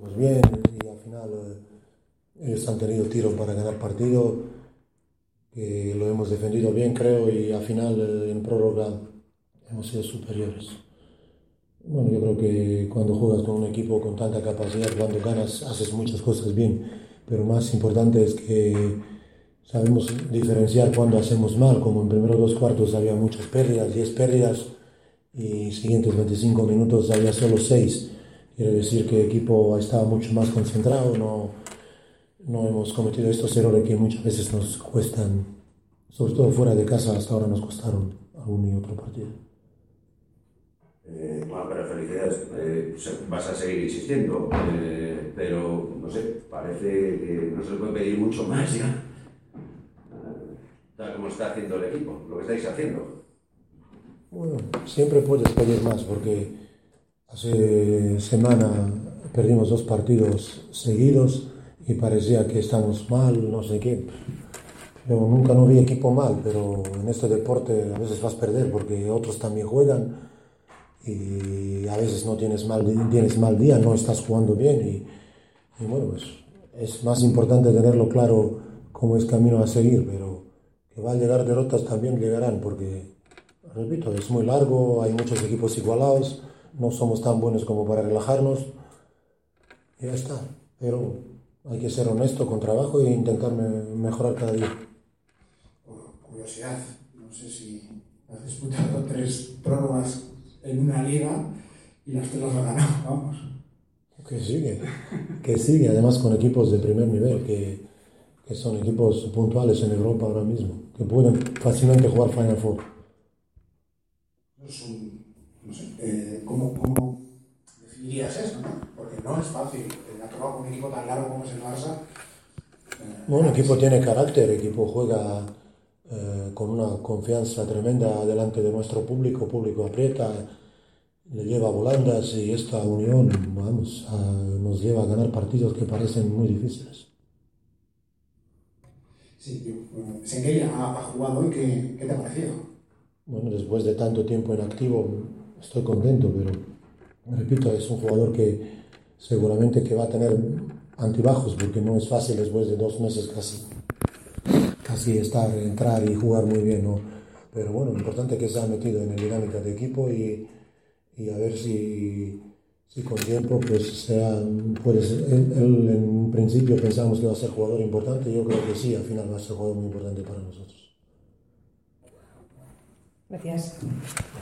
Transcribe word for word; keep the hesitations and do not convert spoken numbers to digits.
Pues bien, y al final eh, ellos han tenido tiro para ganar partido, que lo hemos defendido bien, creo, y al final eh, en prórroga hemos sido superiores. Bueno, yo creo que cuando juegas con un equipo con tanta capacidad, cuando ganas, haces muchas cosas bien, pero más importante es que sabemos diferenciar cuando hacemos mal, como en primeros dos cuartos había muchas pérdidas, diez pérdidas, y siguientes veinticinco minutos había solo seis. Quiere decir que el equipo estaba mucho más concentrado, no, no hemos cometido estos errores que muchas veces nos cuestan, sobre todo fuera de casa, hasta ahora nos costaron algún y otro partido. Eh, bueno, pero felicidades, eh, vas a seguir insistiendo, eh, pero no sé, parece que no se le puede pedir mucho más ya, eh, tal como está haciendo el equipo, lo que estáis haciendo. Bueno, siempre puedes pedir más porque hace semana perdimos dos partidos seguidos y parecía que estamos mal, no sé qué. Yo nunca no vi equipo mal, pero en este deporte a veces vas a perder porque otros también juegan y a veces no tienes mal, tienes mal día, no estás jugando bien y, y bueno, pues es más importante tenerlo claro cómo es camino a seguir, pero que va a llegar derrotas también llegarán porque, repito, es muy largo, hay muchos equipos igualados, no somos tan buenos como para relajarnos y ya está, pero hay que ser honesto con trabajo e intentar me- mejorar cada día. Por curiosidad, no sé si has disputado tres prórrogas en una liga y las tres las has ganado, vamos. Que sigue, que sigue, además con equipos de primer nivel, que, que son equipos puntuales en Europa ahora mismo, que pueden fácilmente jugar Final Four. Es un, no sé, eh, ¿cómo, ¿cómo definirías eso, no? Porque no es fácil, eh, ha tocado con un equipo tan largo como es el Barça. Eh, Bueno, el equipo tiene carácter, el equipo juega eh, con una confianza tremenda delante de nuestro público, público aprieta, le lleva volandas y esta unión, vamos, a, nos lleva a ganar partidos que parecen muy difíciles. Sí, yo, bueno, Şengeli ha, ha jugado hoy, ¿qué, ¿qué te ha parecido? Bueno, después de tanto tiempo en activo, estoy contento, pero repito, es un jugador que seguramente que va a tener antibajos, porque no es fácil después de dos meses casi, casi estar, entrar y jugar muy bien, ¿no? Pero bueno, lo importante es que se ha metido en la dinámica de equipo y, y a ver si, si con tiempo pues sea, puede ser, él, él en principio pensamos que va a ser jugador importante, yo creo que sí, al final va a ser jugador muy importante para nosotros. Gracias.